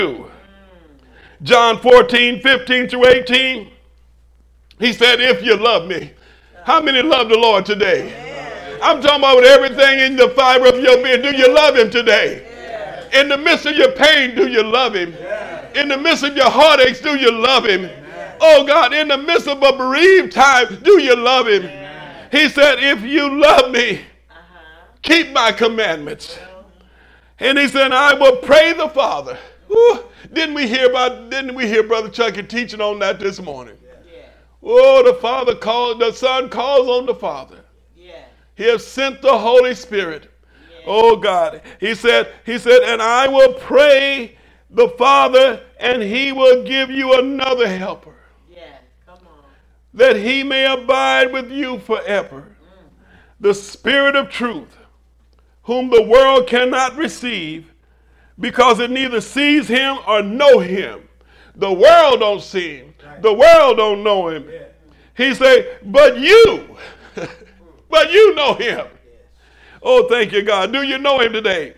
John 14:15 through 18. He said, if you love me. How many love the Lord today? I'm talking about with everything in the fiber of your being. Do you love him today? In the midst of your pain, do you love him? In the midst of your heartaches, do you love him? Oh God, in the midst of a bereaved time, do you love him? He said, if you love me, keep my commandments. And he said, I will pray the Father. Woo. Didn't we hear Brother Chucky teaching on that this morning? Oh, the Son calls on the Father. He has sent the Holy Spirit. Oh God. He said, and I will pray the Father, and he will give you another helper. That he may abide with you forever. The Spirit of truth, whom the world cannot receive, because it neither sees him or know him. The world don't see him. The world don't know him. He said, but you know him. Oh, thank you, God. Do you know him today?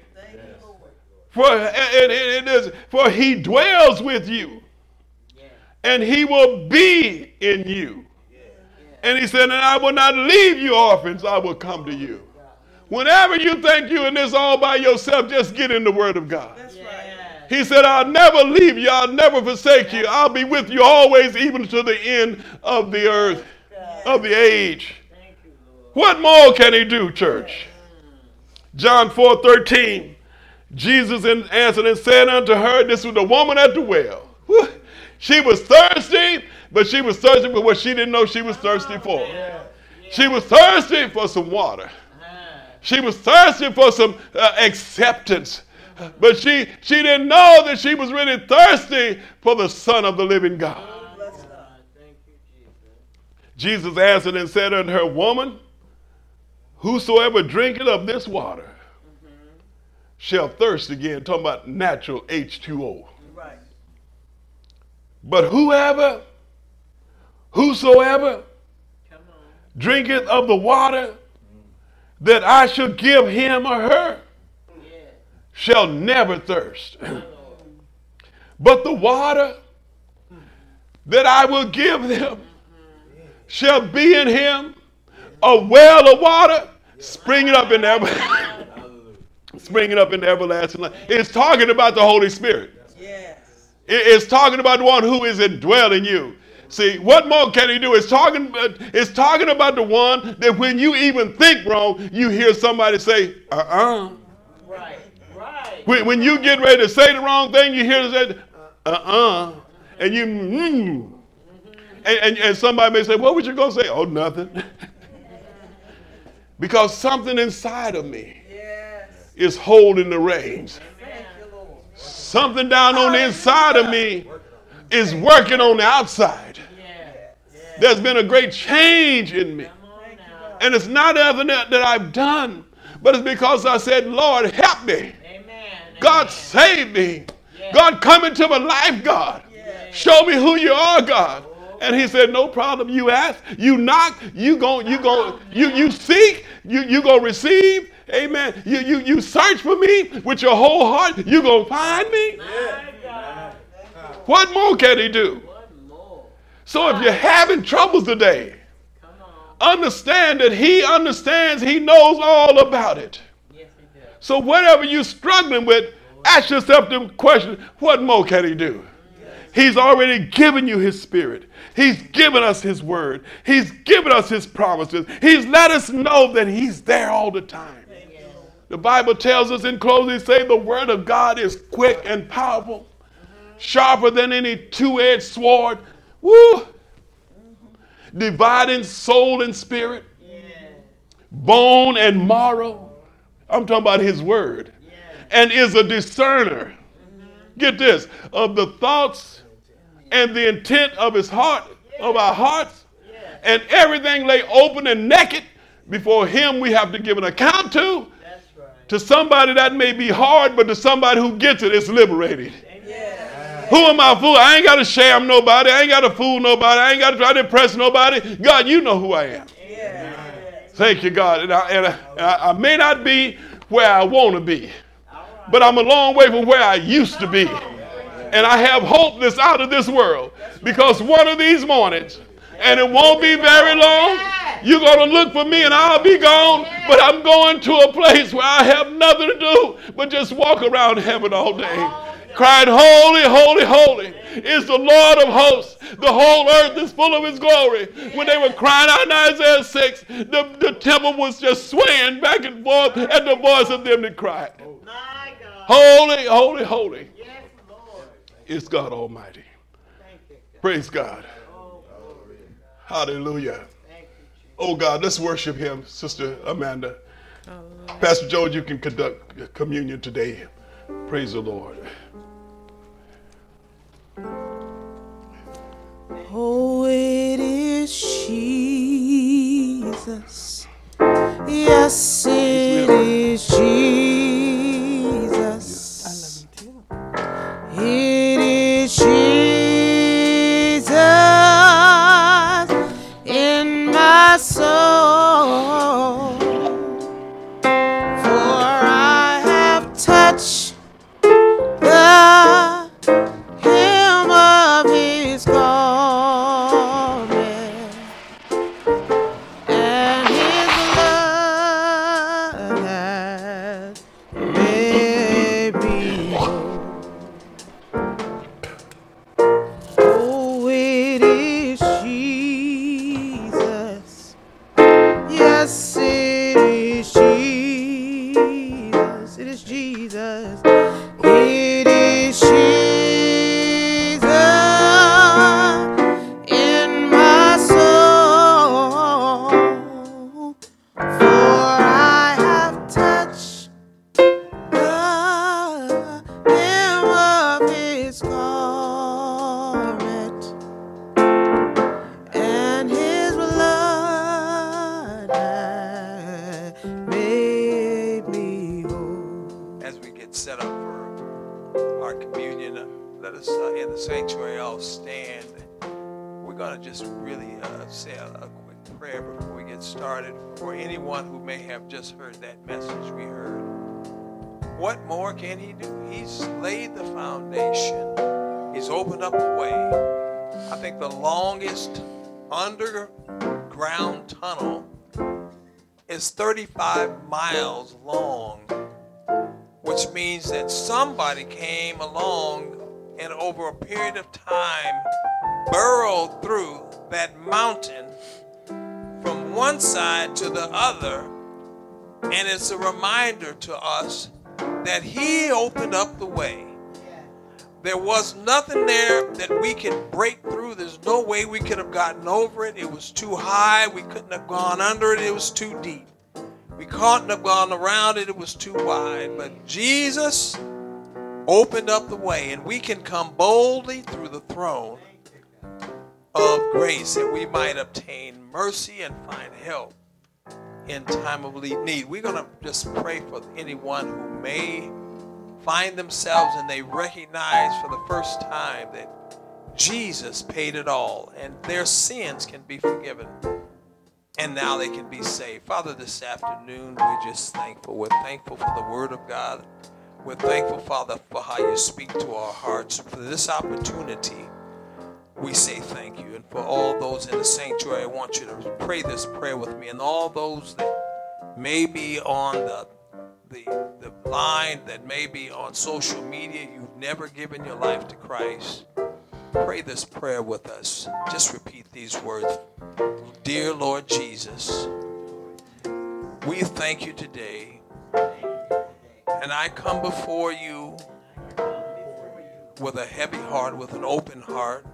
For he dwells with you, and he will be in you. And he said, and I will not leave you orphans, I will come to you. Whenever you think you're in this all by yourself, just get in the Word of God. That's right. He said, I'll never leave you, I'll never forsake you. I'll be with you always, even to the end of the earth, of the age. What more can he do, church? John 4:13. Jesus answered and said unto her, this was the woman at the well. She was thirsty, but she was thirsty for what she didn't know she was thirsty for. She was thirsty for some water. She was thirsty for some acceptance. But she didn't know that she was really thirsty for the Son of the living God. Jesus answered and said unto her, woman, whosoever drinketh of this water shall thirst again. Talking about natural H2O. Right. But whosoever drinketh of the water that I shall give him or her shall never thirst. But the water that I will give them shall be in him a well of water springing up in the everlasting life. It's talking about the Holy Spirit. It's talking about the one who is indwelling you. See, what more can he do? It's talking about the one that when you even think wrong, you hear somebody say, Right. When you get ready to say the wrong thing, you hear them say, and you, and somebody may say, what was you going to say? Oh, nothing. Because something inside of me is holding the reins. Something down on the inside of me is working on the outside. There's been a great change in me. And it's not other that I've done, but it's because I said, Lord, help me. God, save me. God, come into my life, God. Show me who you are, God. And he said, no problem. You ask, you knock, you seek, you go receive. Amen. You search for me with your whole heart. You gonna find me. What more can he do? So if you're having troubles today, understand that he understands. He knows all about it. So whatever you're struggling with, ask yourself the question, what more can he do? He's already given you his Spirit. He's given us his word. He's given us his promises. He's let us know that he's there all the time. The Bible tells us in closing, say the word of God is quick and powerful, sharper than any two-edged sword, dividing soul and spirit, bone and marrow. I'm talking about his word. And is a discerner, get this, of the thoughts and the intent of his heart, of our hearts, and everything lay open and naked before him we have to give an account to. To somebody that may be hard, but to somebody who gets it, it's liberated. Who am I fooling? I ain't got to shame nobody. I ain't got to fool nobody. I ain't got to try to impress nobody. God, you know who I am. Thank you, God. And I may not be where I want to be, but I'm a long way from where I used to be. And I have hope that's out of this world. Because one of these mornings, and it won't be very long, you're going to look for me and I'll be gone. But I'm going to a place where I have nothing to do but just walk around heaven all day, crying, holy, holy, holy is the Lord of hosts. The whole earth is full of his glory. When they were crying out in Isaiah 6, the temple was just swaying back and forth at the voice of them that cried. Holy, holy, holy is God Almighty. Praise God. Hallelujah. Oh God, let's worship him, Sister Amanda. Pastor George, you can conduct communion today. Praise the Lord. Oh, it is Jesus. Yes, it is Jesus. It is Jesus in my soul. For I have touched the hem of his garment, and his blood has made me whole. Oh, it is Jesus. Yes, it is Jesus. It is Jesus. It is Jesus in my soul. For I have touched the hem of his garment, and his blood has made me whole. As we get set up for our communion, let us in the sanctuary all stand. We're going to just really say a quick prayer before we get started. For anyone who may have just heard that message we heard, what more can he do? He's laid the foundation. He's opened up a way. I think the longest underground tunnel is 35 miles long, which means that somebody came along and over a period of time burrowed through that mountain from one side to the other. And it's a reminder to us that he opened up the way. There was nothing there that we could break through. There's no way we could have gotten over it. It was too high. We couldn't have gone under it. It was too deep. We couldn't have gone around it. It was too wide. But Jesus opened up the way, and we can come boldly through the throne of grace that we might obtain mercy and find help in time of need. We're going to just pray for anyone who may find themselves and they recognize for the first time that Jesus paid it all and their sins can be forgiven. And now they can be saved. Father, this afternoon, we're just thankful. We're thankful for the Word of God. We're thankful, Father, for how you speak to our hearts. For this opportunity, we say thank you. And for all those in the sanctuary, I want you to pray this prayer with me. And all those that may be on the line, that may be on social media, you've never given your life to Christ, pray this prayer with us. Just repeat these words. Dear Lord Jesus, we thank you today, and I come before you with a heavy heart, with an open heart,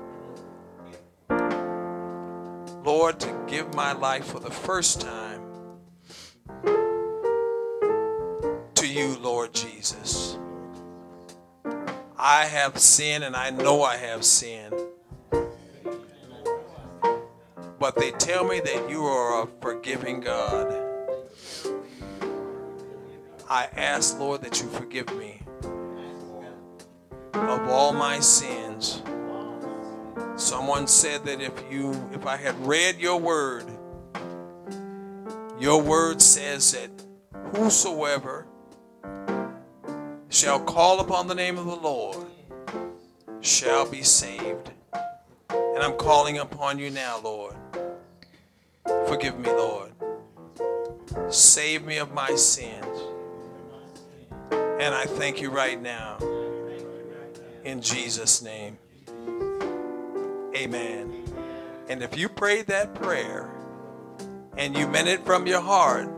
Lord, to give my life for the first time to you, Lord Jesus. I have sinned, and I know I have sinned. But they tell me that you are a forgiving God. I ask, Lord, that you forgive me of all my sins. Someone said that if I had read your word says that whosoever shall call upon the name of the Lord shall be saved. And I'm calling upon you now, Lord. Forgive me, Lord. Save me of my sins. And I thank you right now. In Jesus' name. Amen. And if you prayed that prayer and you meant it from your heart,